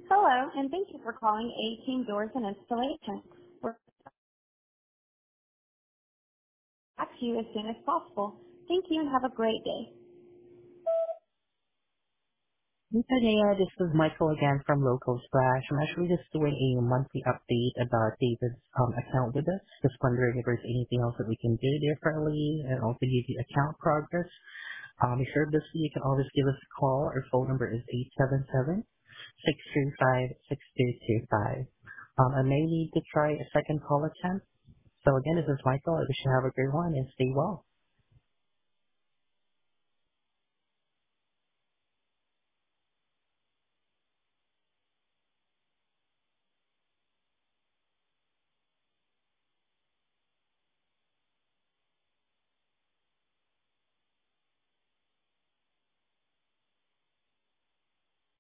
Hello, and thank you for calling A-Team Doors and Installation. We'll get back to you as soon as possible. Thank you and have a great day. Hey, Dea, this is Michael again from Local Splash. I'm actually just doing a monthly update about David's account with us. Just wondering if there's anything else that we can do differently and also give you account progress. If you're busy, you can always give us a call. Our phone number is 877-635-6225. I may need to try a second call attempt. So again, this is Michael. I wish you have a great one and stay well.